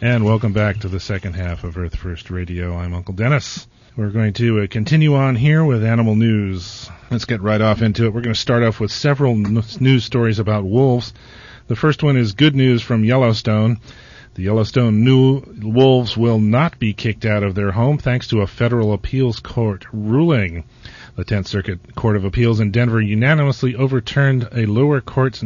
And welcome back to the second half of Earth First Radio. I'm Uncle Dennis. We're going to continue on here with animal news. Let's get right off into it. We're going to start off with several news stories about wolves. The first one is good news from Yellowstone. The Yellowstone wolves will not be kicked out of their home thanks to a federal appeals court ruling. The 10th Circuit Court of Appeals in Denver unanimously overturned a lower court's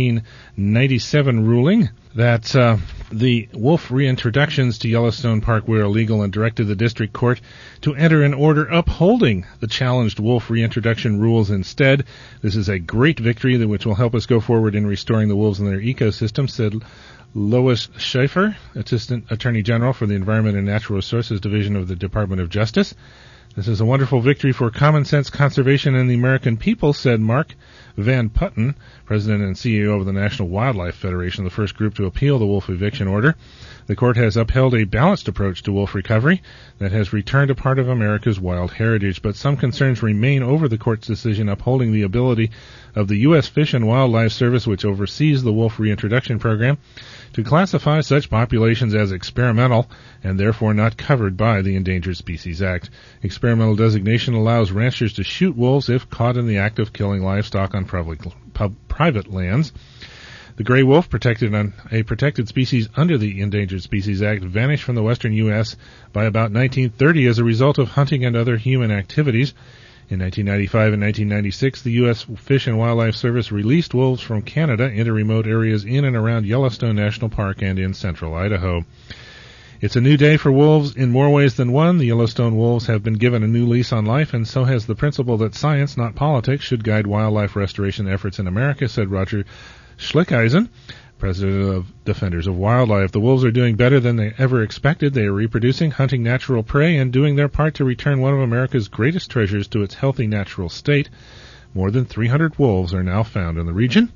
1997 ruling that the wolf reintroductions to Yellowstone Park were illegal and directed the district court to enter an order upholding the challenged wolf reintroduction rules instead. This is a great victory which will help us go forward in restoring the wolves and their ecosystem, said Lois Schaefer, Assistant Attorney General for the Environment and Natural Resources Division of the Department of Justice. This is a wonderful victory for common sense conservation and the American people, said Mark Van Putten, President and CEO of the National Wildlife Federation, the first group to appeal the wolf eviction order. The court has upheld a balanced approach to wolf recovery that has returned a part of America's wild heritage, but some concerns remain over the court's decision upholding the ability of the U.S. Fish and Wildlife Service, which oversees the wolf reintroduction program, to classify such populations as experimental and therefore not covered by the Endangered Species Act. Experimental designation allows ranchers to shoot wolves if caught in the act of killing livestock on private lands. The gray wolf, a protected species under the Endangered Species Act, vanished from the western U.S. by about 1930 as a result of hunting and other human activities. In 1995 and 1996, the U.S. Fish and Wildlife Service released wolves from Canada into remote areas in and around Yellowstone National Park and in central Idaho. It's a new day for wolves in more ways than one. The Yellowstone wolves have been given a new lease on life, and so has the principle that science, not politics, should guide wildlife restoration efforts in America, said Roger Schlickeisen, President of Defenders of Wildlife. The wolves are doing better than they ever expected. They are reproducing, hunting natural prey, and doing their part to return one of America's greatest treasures to its healthy natural state. More than 300 wolves are now found in the region.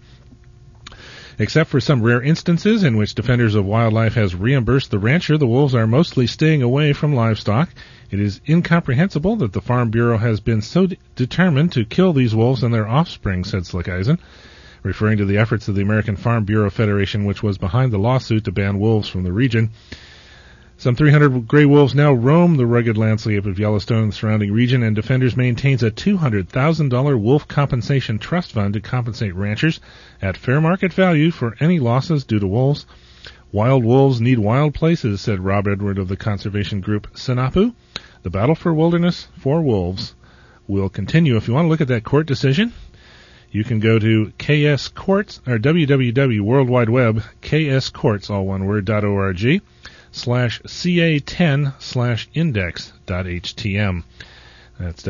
Except for some rare instances in which Defenders of Wildlife has reimbursed the rancher, the wolves are mostly staying away from livestock. It is incomprehensible that the Farm Bureau has been so determined to kill these wolves and their offspring, said Schlickeisen, referring to the efforts of the American Farm Bureau Federation, which was behind the lawsuit to ban wolves from the region. Some 300 gray wolves now roam the rugged landscape of Yellowstone and the surrounding region, and Defenders maintains a $200,000 wolf compensation trust fund to compensate ranchers at fair market value for any losses due to wolves. Wild wolves need wild places, said Rob Edward of the conservation group Sinapu. The battle for wilderness for wolves will continue. If you want to look at that court decision, you can go to KS Courts, or www, World Wide Web, kscourts, all one word, .org, /ca10/index.htm. That's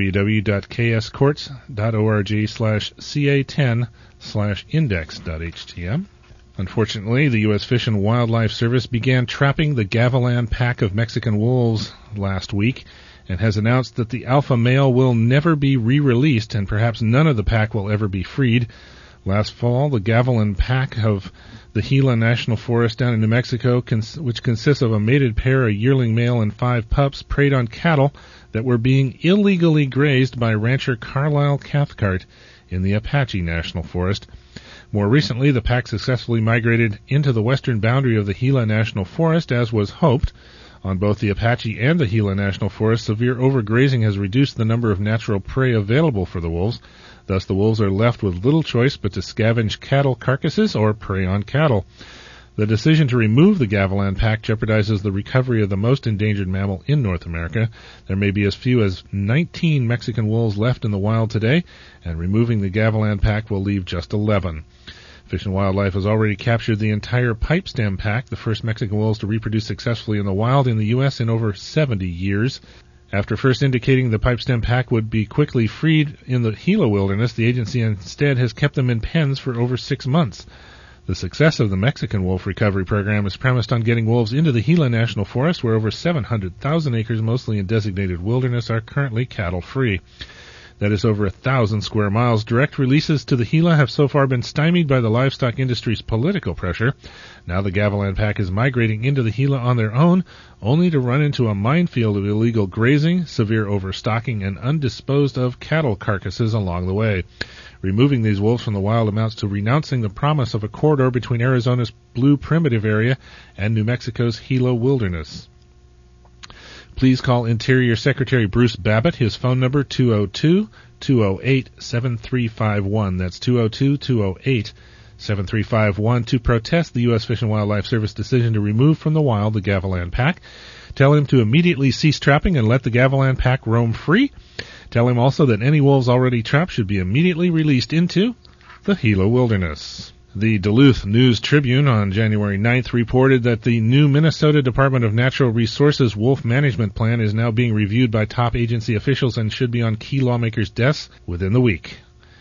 www.kscourts.org/ca10/index.htm. Unfortunately, the U.S. Fish and Wildlife Service began trapping the Gavilan pack of Mexican wolves last week and has announced that the alpha male will never be re-released and perhaps none of the pack will ever be freed. Last fall, the Gavilan pack of the Gila National Forest down in New Mexico, which consists of a mated pair, a yearling male, and 5 pups, preyed on cattle that were being illegally grazed by rancher Carlisle Cathcart in the Apache National Forest. More recently, the pack successfully migrated into the western boundary of the Gila National Forest, as was hoped. On both the Apache and the Gila National Forest, severe overgrazing has reduced the number of natural prey available for the wolves. Thus, the wolves are left with little choice but to scavenge cattle carcasses or prey on cattle. The decision to remove the Gavilan pack jeopardizes the recovery of the most endangered mammal in North America. There may be as few as 19 Mexican wolves left in the wild today, and removing the Gavilan pack will leave just 11. Fish and Wildlife has already captured the entire pipestem pack, the first Mexican wolves to reproduce successfully in the wild in the U.S. in over 70 years. After first indicating the pipestem pack would be quickly freed in the Gila wilderness, the agency instead has kept them in pens for over 6 months. The success of the Mexican wolf recovery program is premised on getting wolves into the Gila National Forest, where over 700,000 acres, mostly in designated wilderness, are currently cattle-free. That is over 1,000 square miles. Direct releases to the Gila have so far been stymied by the livestock industry's political pressure. Now the Gavilan pack is migrating into the Gila on their own, only to run into a minefield of illegal grazing, severe overstocking, and undisposed of cattle carcasses along the way. Removing these wolves from the wild amounts to renouncing the promise of a corridor between Arizona's Blue Primitive Area and New Mexico's Gila Wilderness. Please call Interior Secretary Bruce Babbitt. His phone number 202-208-7351. That's 202-208-7351 to protest the U.S. Fish and Wildlife Service decision to remove from the wild the Gavilan pack. Tell him to immediately cease trapping and let the Gavilan pack roam free. Tell him also that any wolves already trapped should be immediately released into the Gila Wilderness. The Duluth News-Tribune on January 9th reported that the new Minnesota Department of Natural Resources Wolf Management Plan is now being reviewed by top agency officials and should be on key lawmakers' desks within the week.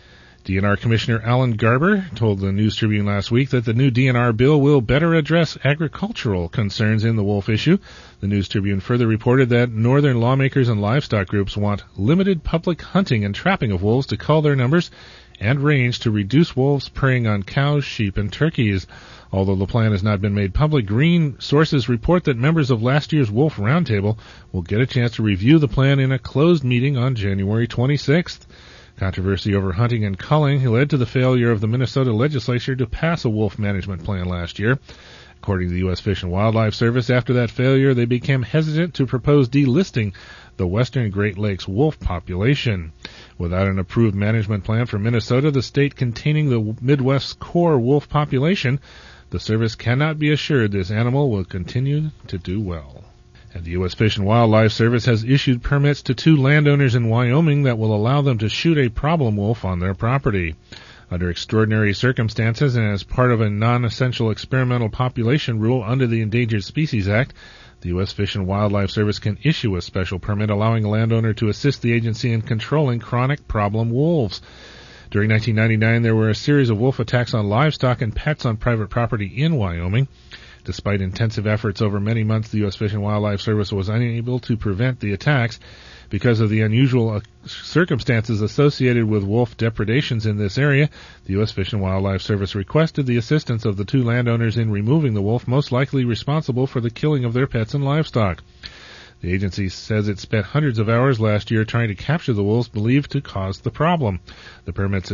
DNR Commissioner Alan Garber told the News-Tribune last week that the new DNR bill will better address agricultural concerns in the wolf issue. The News-Tribune further reported that northern lawmakers and livestock groups want limited public hunting and trapping of wolves to cull their numbers and range to reduce wolves preying on cows, sheep, and turkeys. Although the plan has not been made public, green sources report that members of last year's Wolf Roundtable will get a chance to review the plan in a closed meeting on January 26th. Controversy over hunting and culling led to the failure of the Minnesota legislature to pass a wolf management plan last year. According to the U.S. Fish and Wildlife Service, after that failure, they became hesitant to propose delisting the western Great Lakes wolf population. Without an approved management plan for Minnesota, the state containing the Midwest's core wolf population, the service cannot be assured this animal will continue to do well. And the U.S. Fish and Wildlife Service has issued permits to 2 landowners in Wyoming that will allow them to shoot a problem wolf on their property. Under extraordinary circumstances and as part of a non-essential experimental population rule under the Endangered Species Act, the U.S. Fish and Wildlife Service can issue a special permit allowing a landowner to assist the agency in controlling chronic problem wolves. During 1999, there were a series of wolf attacks on livestock and pets on private property in Wyoming. Despite intensive efforts over many months, the U.S. Fish and Wildlife Service was unable to prevent the attacks. Because of the unusual circumstances associated with wolf depredations in this area, the U.S. Fish and Wildlife Service requested the assistance of the 2 landowners in removing the wolf most likely responsible for the killing of their pets and livestock. The agency says it spent hundreds of hours last year trying to capture the wolves believed to cause the problem. The permits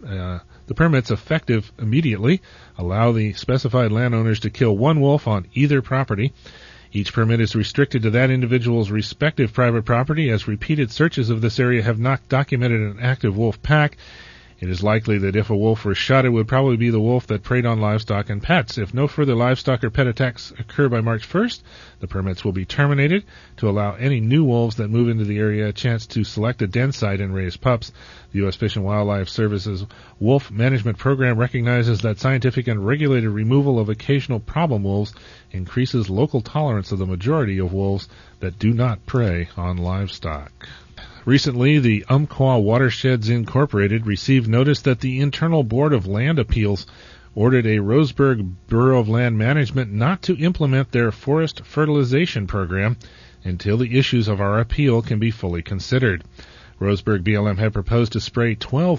effective immediately allow the specified landowners to kill 1 wolf on either property. Each permit is restricted to that individual's respective private property, as repeated searches of this area have not documented an active wolf pack. It is likely that if a wolf were shot, it would probably be the wolf that preyed on livestock and pets. If no further livestock or pet attacks occur by March 1st, the permits will be terminated to allow any new wolves that move into the area a chance to select a den site and raise pups. The U.S. Fish and Wildlife Service's Wolf Management Program recognizes that scientific and regulated removal of occasional problem wolves increases local tolerance of the majority of wolves that do not prey on livestock. Recently, the Umpqua Watersheds Incorporated received notice that the Internal Board of Land Appeals ordered a Roseburg Bureau of Land Management not to implement their forest fertilization program until the issues of our appeal can be fully considered. Roseburg BLM had proposed to spray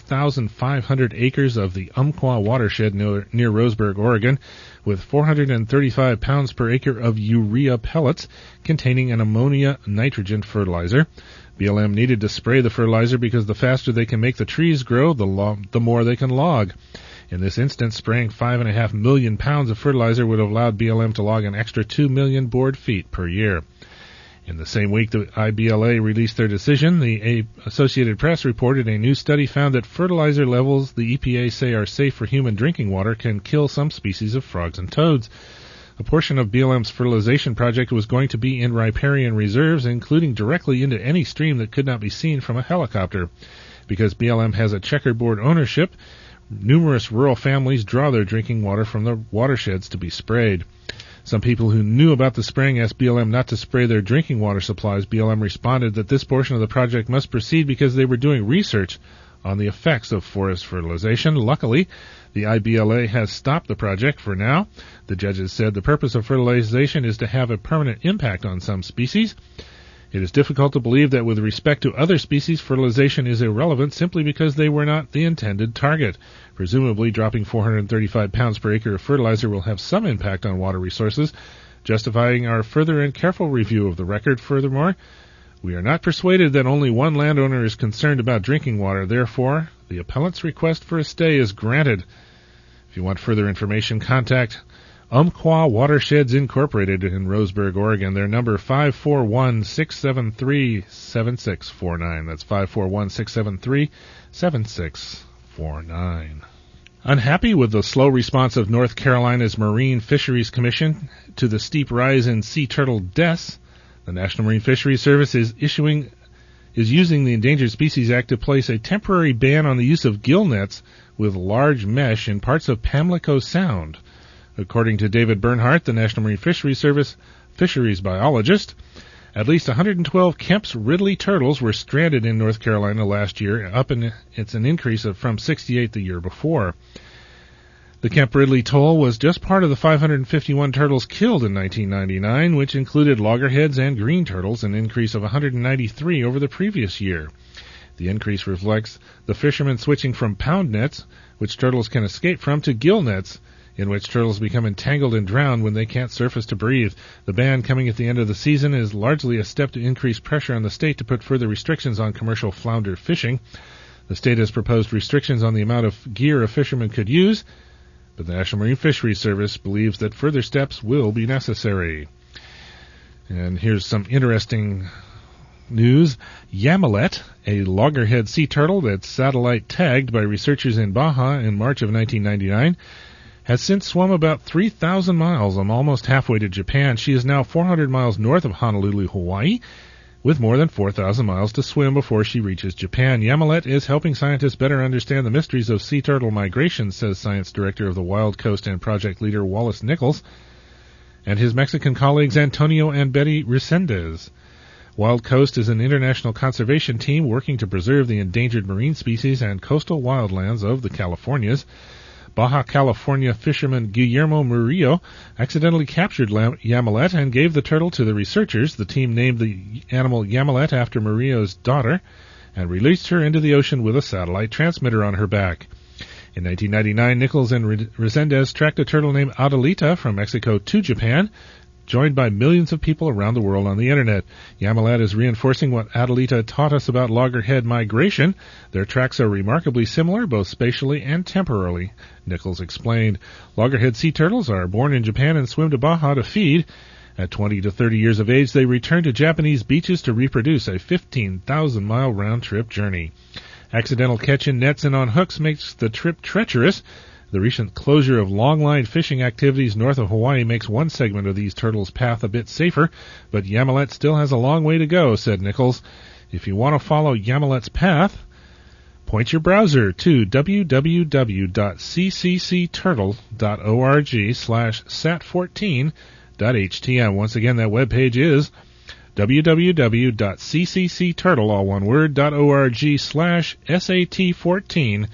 12,500 acres of the Umpqua watershed near Roseburg, Oregon, with 435 pounds per acre of urea pellets containing an ammonia nitrogen fertilizer. BLM needed to spray the fertilizer because the faster they can make the trees grow, the more they can log. In this instance, spraying 5.5 million pounds of fertilizer would have allowed BLM to log an extra 2 million board feet per year. In the same week the IBLA released their decision, the Associated Press reported a new study found that fertilizer levels the EPA say are safe for human drinking water can kill some species of frogs and toads. A portion of BLM's fertilization project was going to be in riparian reserves, including directly into any stream that could not be seen from a helicopter. Because BLM has a checkerboard ownership, numerous rural families draw their drinking water from the watersheds to be sprayed. Some people who knew about the spraying asked BLM not to spray their drinking water supplies. BLM responded that this portion of the project must proceed because they were doing research on the effects of forest fertilization. Luckily, the IBLA has stopped the project for now. The judges said the purpose of fertilization is to have a permanent impact on some species. It is difficult to believe that with respect to other species, fertilization is irrelevant simply because they were not the intended target. Presumably, dropping 435 pounds per acre of fertilizer will have some impact on water resources, justifying our further and careful review of the record. Furthermore, we are not persuaded that only one landowner is concerned about drinking water. Therefore, the appellant's request for a stay is granted. If you want further information, contact Umpqua Watersheds Incorporated in Roseburg, Oregon. Their number 541-673-7649. That's 541-673-7649. Unhappy with the slow response of North Carolina's Marine Fisheries Commission to the steep rise in sea turtle deaths, the National Marine Fisheries Service is using the Endangered Species Act to place a temporary ban on the use of gill nets with large mesh in parts of Pamlico Sound. According to David Bernhardt, the National Marine Fisheries Service fisheries biologist, at least 112 Kemp's Ridley turtles were stranded in North Carolina last year. It's an increase from 68 the year before. The Kemp Ridley toll was just part of the 551 turtles killed in 1999, which included loggerheads and green turtles, an increase of 193 over the previous year. The increase reflects the fishermen switching from pound nets, which turtles can escape from, to gill nets, in which turtles become entangled and drown when they can't surface to breathe. The ban coming at the end of the season is largely a step to increase pressure on the state to put further restrictions on commercial flounder fishing. The state has proposed restrictions on the amount of gear a fisherman could use, but the National Marine Fisheries Service believes that further steps will be necessary. And here's some interesting news. Yamilet, a loggerhead sea turtle that's satellite tagged by researchers in Baja in March of 1999, has since swum about 3,000 miles. Almost halfway to Japan. She is now 400 miles north of Honolulu, Hawaii, with more than 4,000 miles to swim before she reaches Japan. Yamilet is helping scientists better understand the mysteries of sea turtle migration, says Science Director of the Wild Coast and project leader Wallace Nichols, and his Mexican colleagues Antonio and Betty Resendez. Wild Coast is an international conservation team working to preserve the endangered marine species and coastal wildlands of the Californias. Baja California fisherman Guillermo Murillo accidentally captured Yamilet and gave the turtle to the researchers. The team named the animal Yamilet after Murillo's daughter and released her into the ocean with a satellite transmitter on her back. In 1999, Nichols and Resendez tracked a turtle named Adelita from Mexico to Japan, joined by millions of people around the world on the Internet. Yamilet is reinforcing what Adelita taught us about loggerhead migration. Their tracks are remarkably similar, both spatially and temporally, Nichols explained. Loggerhead sea turtles are born in Japan and swim to Baja to feed. At 20 to 30 years of age, they return to Japanese beaches to reproduce, a 15,000-mile round-trip journey. Accidental catch in nets and on hooks makes the trip treacherous. The recent closure of long-line fishing activities north of Hawaii makes one segment of these turtles' path a bit safer, but Yamilet still has a long way to go, said Nichols. If you want to follow Yamilet's path, point your browser to www.cccturtle.org/sat14.htm. Once again, that webpage is www.cccturtle, all one word, .org/sat14.htm.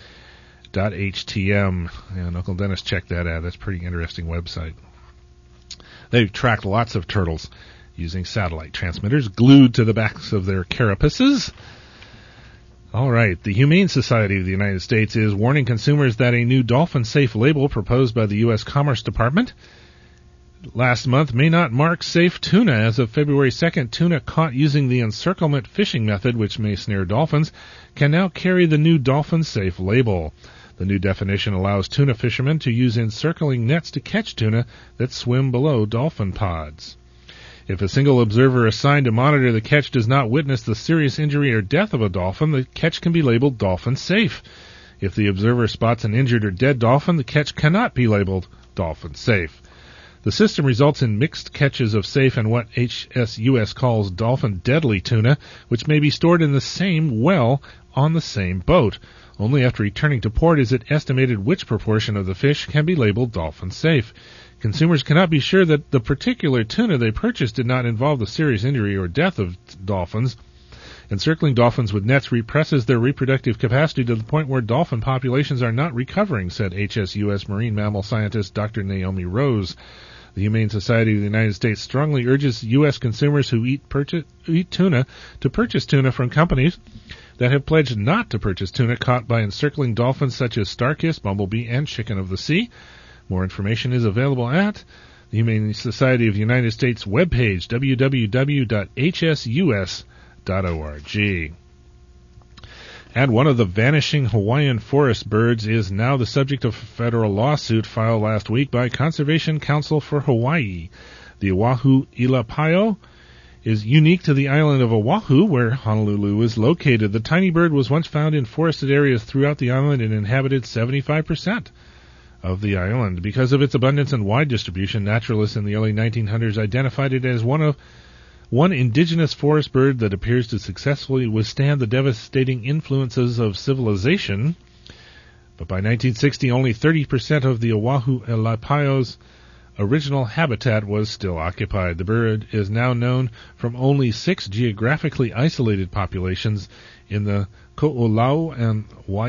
And Uncle Dennis checked that out. That's a pretty interesting website. They've tracked lots of turtles using satellite transmitters glued to the backs of their carapaces. All right. The Humane Society of the United States is warning consumers that a new dolphin-safe label proposed by the U.S. Commerce Department last month may not mark safe tuna. As of February 2nd, tuna caught using the encirclement fishing method, which may snare dolphins, can now carry the new dolphin-safe label. The new definition allows tuna fishermen to use encircling nets to catch tuna that swim below dolphin pods. If a single observer assigned to monitor the catch does not witness the serious injury or death of a dolphin, the catch can be labeled dolphin safe. If the observer spots an injured or dead dolphin, the catch cannot be labeled dolphin safe. The system results in mixed catches of safe and what HSUS calls dolphin deadly tuna, which may be stored in the same well on the same boat. Only after returning to port is it estimated which proportion of the fish can be labeled dolphin safe. Consumers cannot be sure that the particular tuna they purchased did not involve the serious injury or death of dolphins. Encircling dolphins with nets represses their reproductive capacity to the point where dolphin populations are not recovering, said HSUS marine mammal scientist Dr. Naomi Rose. The Humane Society of the United States strongly urges U.S. consumers who eat tuna to purchase tuna from companies that have pledged not to purchase tuna caught by encircling dolphins such as starkiss, bumblebee, and chicken of the sea. More information is available at the Humane Society of the United States webpage, www.hsus.org. And one of the vanishing Hawaiian forest birds is now the subject of a federal lawsuit filed last week by Conservation Council for Hawaii. The Oahu Ilapaio is unique to the island of Oahu, where Honolulu is located. The tiny bird was once found in forested areas throughout the island and inhabited 75% of the island. Because of its abundance and wide distribution, naturalists in the early 1900s identified it as one indigenous forest bird that appears to successfully withstand the devastating influences of civilization. But by 1960, only 30% of the Oahu Ilapaio's original habitat was still occupied. The bird is now known from only 6 geographically isolated populations in the Ko'olau and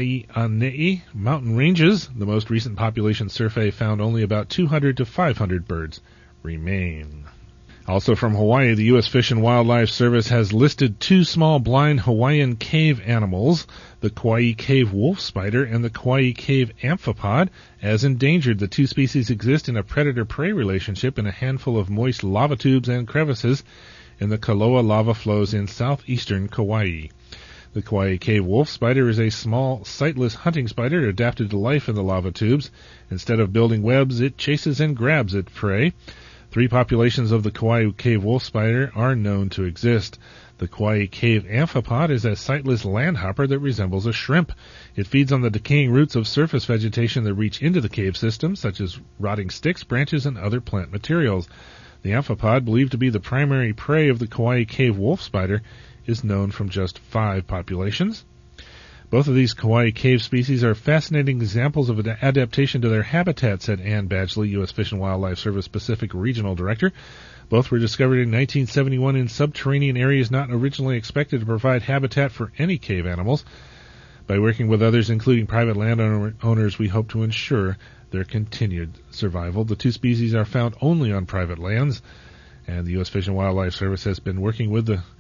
Waianae mountain ranges. The most recent population survey found only about 200 to 500 birds remain. Also from Hawaii, the U.S. Fish and Wildlife Service has listed 2 small blind Hawaiian cave animals, the Kauai cave wolf spider and the Kauai cave amphipod, as endangered. The 2 species exist in a predator-prey relationship in a handful of moist lava tubes and crevices in the Kaloa lava flows in southeastern Kauai. The Kauai cave wolf spider is a small, sightless hunting spider adapted to life in the lava tubes. Instead of building webs, it chases and grabs its prey. 3 populations of the Kauai cave wolf spider are known to exist. The Kauai cave amphipod is a sightless landhopper that resembles a shrimp. It feeds on the decaying roots of surface vegetation that reach into the cave system, such as rotting sticks, branches, and other plant materials. The amphipod, believed to be the primary prey of the Kauai cave wolf spider, is known from just 5 populations. Both of these Kauai cave species are fascinating examples of an adaptation to their habitat, said Ann Badgley, U.S. Fish and Wildlife Service Pacific Regional Director. Both were discovered in 1971 in subterranean areas not originally expected to provide habitat for any cave animals. By working with others, including private landowners, we hope to ensure their continued survival. The 2 species are found only on private lands, and the U.S. Fish and Wildlife Service has been working with the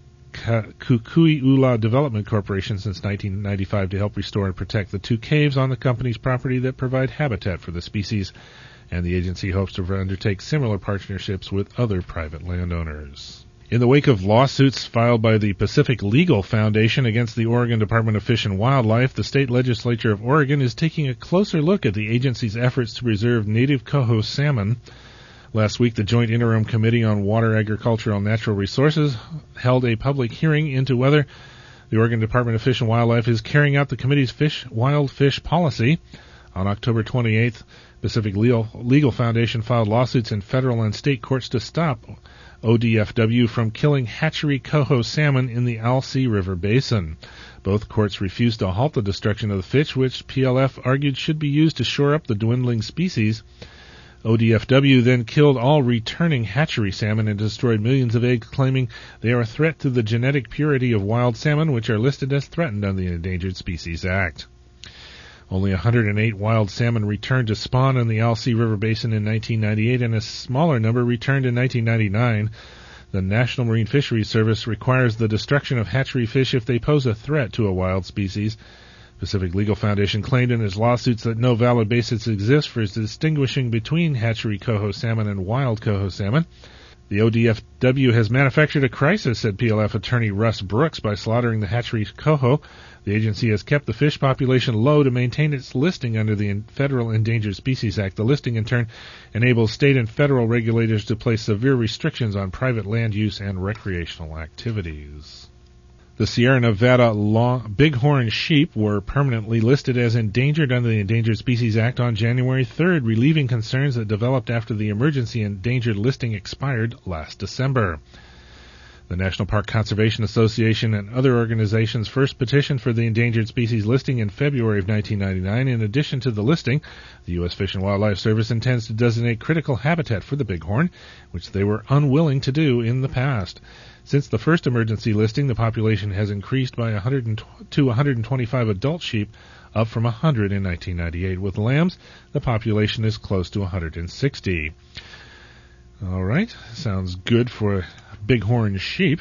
Kukui'ula Development Corporation since 1995 to help restore and protect the 2 caves on the company's property that provide habitat for the species, and the agency hopes to undertake similar partnerships with other private landowners. In the wake of lawsuits filed by the Pacific Legal Foundation against the Oregon Department of Fish and Wildlife, the state legislature of Oregon is taking a closer look at the agency's efforts to preserve native coho salmon. Last week, the Joint Interim Committee on Water, Agricultural, and Natural Resources held a public hearing into whether the Oregon Department of Fish and Wildlife is carrying out the committee's wild fish policy. On October 28th, Pacific Legal Foundation filed lawsuits in federal and state courts to stop ODFW from killing hatchery coho salmon in the Alsea River Basin. Both courts refused to halt the destruction of the fish, which PLF argued should be used to shore up the dwindling species. ODFW then killed all returning hatchery salmon and destroyed millions of eggs, claiming they are a threat to the genetic purity of wild salmon, which are listed as threatened under the Endangered Species Act. Only 108 wild salmon returned to spawn in the Alsea River Basin in 1998, and a smaller number returned in 1999. The National Marine Fisheries Service requires the destruction of hatchery fish if they pose a threat to a wild species. Pacific Legal Foundation claimed in its lawsuits that no valid basis exists for distinguishing between hatchery coho salmon and wild coho salmon. The ODFW has manufactured a crisis, said PLF attorney Russ Brooks, by slaughtering the hatchery coho. The agency has kept the fish population low to maintain its listing under the Federal Endangered Species Act. The listing, in turn, enables state and federal regulators to place severe restrictions on private land use and recreational activities. The Sierra Nevada bighorn sheep were permanently listed as endangered under the Endangered Species Act on January 3rd, relieving concerns that developed after the emergency endangered listing expired last December. The National Park Conservation Association and other organizations first petitioned for the endangered species listing in February of 1999. In addition to the listing, the U.S. Fish and Wildlife Service intends to designate critical habitat for the bighorn, which they were unwilling to do in the past. Since the first emergency listing, the population has increased by 125 adult sheep, up from 100 in 1998. With lambs, the population is close to 160. All right. Sounds good for bighorn sheep.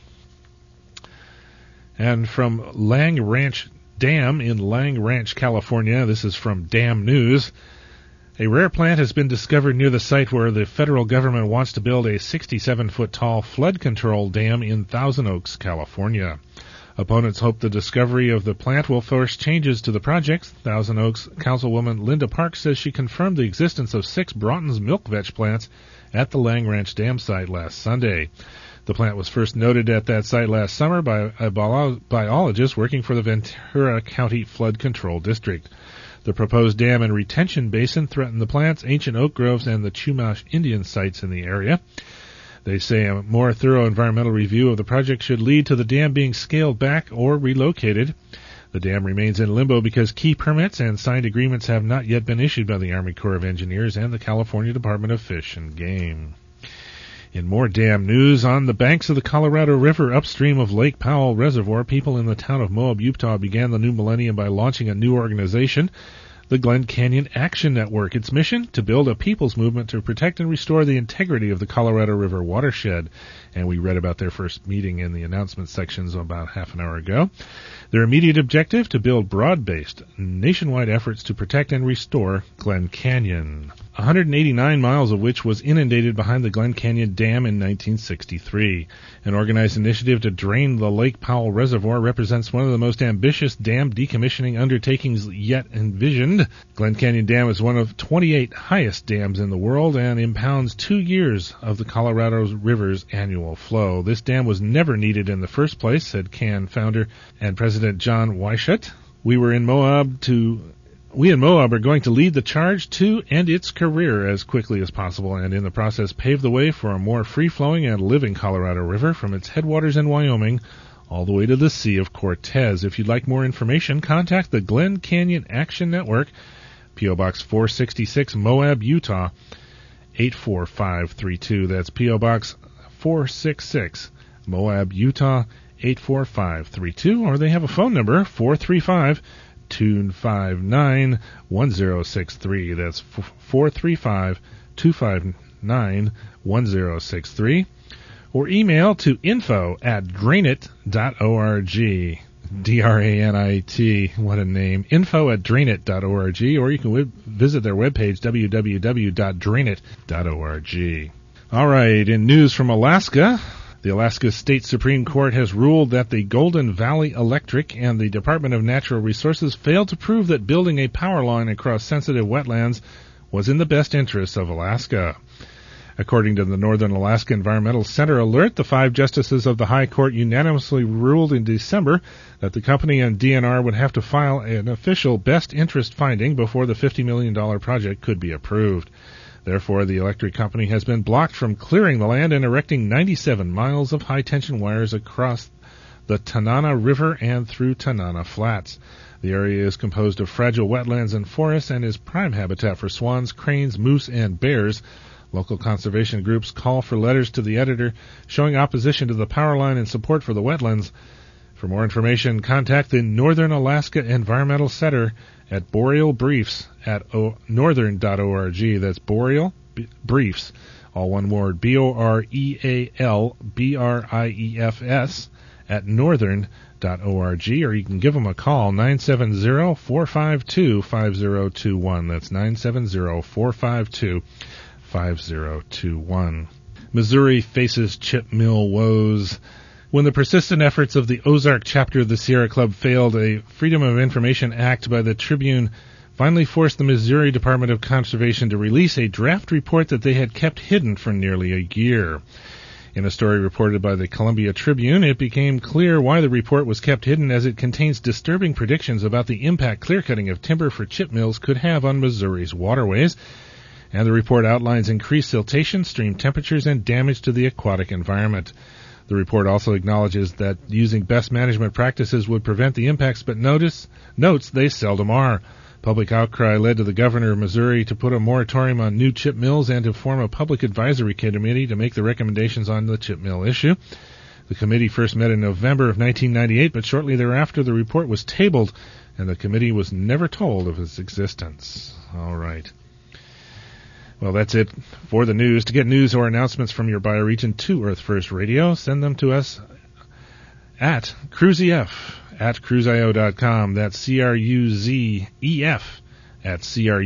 And from Lang Ranch Dam in Lang Ranch, California, this is from Dam News. A rare plant has been discovered near the site where the federal government wants to build a 67-foot-tall flood control dam in Thousand Oaks, California. Opponents hope the discovery of the plant will force changes to the project. Thousand Oaks Councilwoman Linda Parks says she confirmed the existence of 6 Broughton's milk vetch plants at the Lang Ranch Dam site last Sunday. The plant was first noted at that site last summer by a biologist working for the Ventura County Flood Control District. The proposed dam and retention basin threaten the plants, ancient oak groves, and the Chumash Indian sites in the area. They say a more thorough environmental review of the project should lead to the dam being scaled back or relocated. The dam remains in limbo because key permits and signed agreements have not yet been issued by the Army Corps of Engineers and the California Department of Fish and Game. In more dam news, on the banks of the Colorado River upstream of Lake Powell Reservoir, people in the town of Moab, Utah began the new millennium by launching a new organization, the Glen Canyon Action Network. Its mission, to build a people's movement to protect and restore the integrity of the Colorado River watershed. And we read about their first meeting in the announcement sections about half an hour ago. Their immediate objective, to build broad-based, nationwide efforts to protect and restore Glen Canyon, 189 miles of which was inundated behind the Glen Canyon Dam in 1963. An organized initiative to drain the Lake Powell Reservoir represents one of the most ambitious dam decommissioning undertakings yet envisioned. Glen Canyon Dam is one of 28 highest dams in the world and impounds 2 years of the Colorado River's annual flow. This dam was never needed in the first place, said CAN founder and President John Weishut. We in Moab are going to lead the charge to end its career as quickly as possible and in the process pave the way for a more free-flowing and living Colorado River from its headwaters in Wyoming all the way to the Sea of Cortez. If you'd like more information, contact the Glen Canyon Action Network, P.O. Box 466, Moab, Utah, 84532. That's P.O. Box 466, Moab, Utah, 84532. Or they have a phone number, 435-259-1063. That's 435-259-1063. Or email to info@drainit.org. D-R-A-N-I-T, what a name. info@drainit.org, or you can visit their webpage, www.drainit.org. All right, in news from Alaska, the Alaska State Supreme Court has ruled that the Golden Valley Electric and the Department of Natural Resources failed to prove that building a power line across sensitive wetlands was in the best interests of Alaska. According to the Northern Alaska Environmental Center alert, the 5 justices of the High Court unanimously ruled in December that the company and DNR would have to file an official best interest finding before the $50 million project could be approved. Therefore, the electric company has been blocked from clearing the land and erecting 97 miles of high-tension wires across the Tanana River and through Tanana Flats. The area is composed of fragile wetlands and forests and is prime habitat for swans, cranes, moose, and bears. Local conservation groups call for letters to the editor showing opposition to the power line and support for the wetlands. For more information, contact the Northern Alaska Environmental Center at Boreal Briefs at northern.org. That's Boreal Briefs, all one word, BOREALBRIEFS at northern.org, or you can give them a call, 970-452-5021. That's 970-452-5021. Missouri faces chip mill woes. When the persistent efforts of the Ozark chapter of the Sierra Club failed, a Freedom of Information Act by the Tribune finally forced the Missouri Department of Conservation to release a draft report that they had kept hidden for nearly a year. In a story reported by the Columbia Tribune, it became clear why the report was kept hidden, as it contains disturbing predictions about the impact clearcutting of timber for chip mills could have on Missouri's waterways. And the report outlines increased siltation, stream temperatures, and damage to the aquatic environment. The report also acknowledges that using best management practices would prevent the impacts, but notes they seldom are. Public outcry led to the governor of Missouri to put a moratorium on new chip mills and to form a public advisory committee to make the recommendations on the chip mill issue. The committee first met in November of 1998, but shortly thereafter the report was tabled, and the committee was never told of its existence. All right. Well, that's it for the news. To get news or announcements from your bioregion to Earth First Radio, send them to us at CruiseEF at cruiseio.com. That's CRUZEF at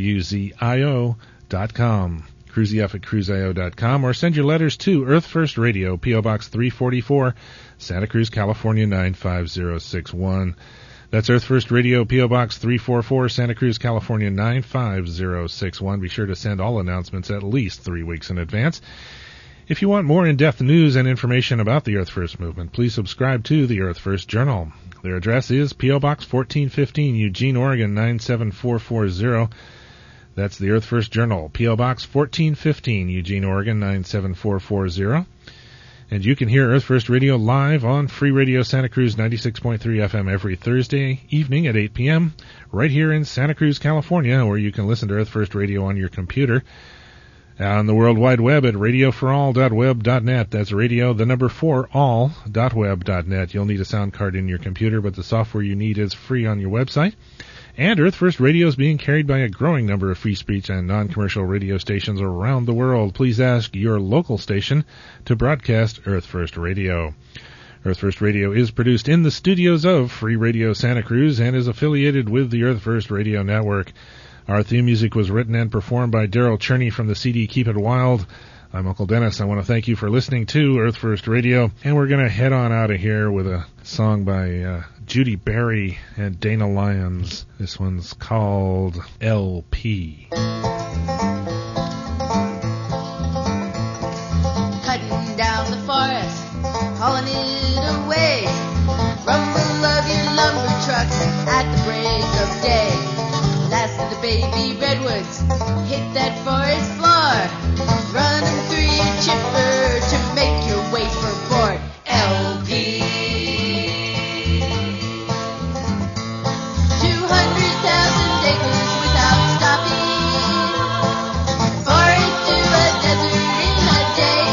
CRUZIO.com. CruiseEF at cruiseio.com, or send your letters to Earth First Radio, P.O. Box 344, Santa Cruz, California 95061. That's Earth First Radio, P.O. Box 344, Santa Cruz, California 95061. Be sure to send all announcements at least 3 weeks in advance. If you want more in-depth news and information about the Earth First movement, please subscribe to the Earth First Journal. Their address is P.O. Box 1415, Eugene, Oregon 97440. That's the Earth First Journal, P.O. Box 1415, Eugene, Oregon 97440. And you can hear Earth First Radio live on Free Radio Santa Cruz 96.3 FM every Thursday evening at 8 p.m. right here in Santa Cruz, California, or you can listen to Earth First Radio on your computer on the World Wide Web at radioforall.web.net. That's radio, the number 4all.web.net. You'll need a sound card in your computer, but the software you need is free on your website. And Earth First Radio is being carried by a growing number of free speech and non-commercial radio stations around the world. Please ask your local station to broadcast Earth First Radio. Earth First Radio is produced in the studios of Free Radio Santa Cruz and is affiliated with the Earth First Radio Network. Our theme music was written and performed by Daryl Cherney from the CD Keep It Wild. I'm Uncle Dennis. I want to thank you for listening to Earth First Radio, and we're going to head on out of here with a song by Judy Berry and Dana Lyons. This one's called LP. Cutting down the forest, hauling it away. Rumble of your lumber trucks at the break of day. Last of the baby redwoods hit that forest floor. Run 'em through your chipper to make your way for Fort LP. 200,000 acres without stopping. Forest to a desert in a day.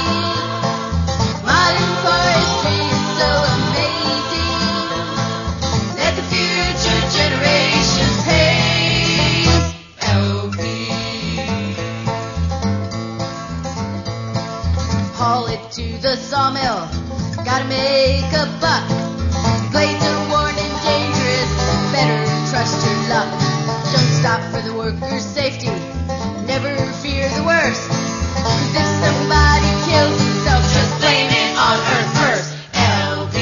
Modern forestry is so amazing. Let the future generations pay. LP. Haul it to the sawmill, gotta make a buck. Blades are worn and dangerous, better trust your luck. Don't stop for the workers' safety, never fear the worst. 'Cause if somebody kills himself, just blame it on Earth First LP.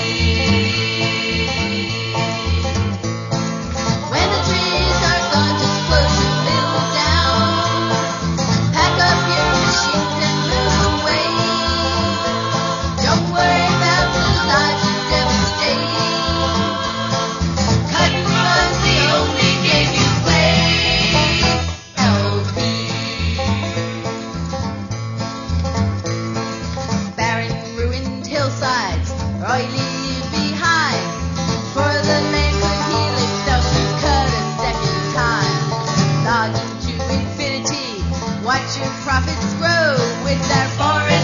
When the trees are gone, just close your mill down. Pack up your machines and move away. Don't worry about the lives you devastate. Cut and run's the only game you play. LP. Barren, ruined hillsides are all you leave behind. For the man could heal himself to cut a second time. Log into infinity, watch your profits grow with that forest.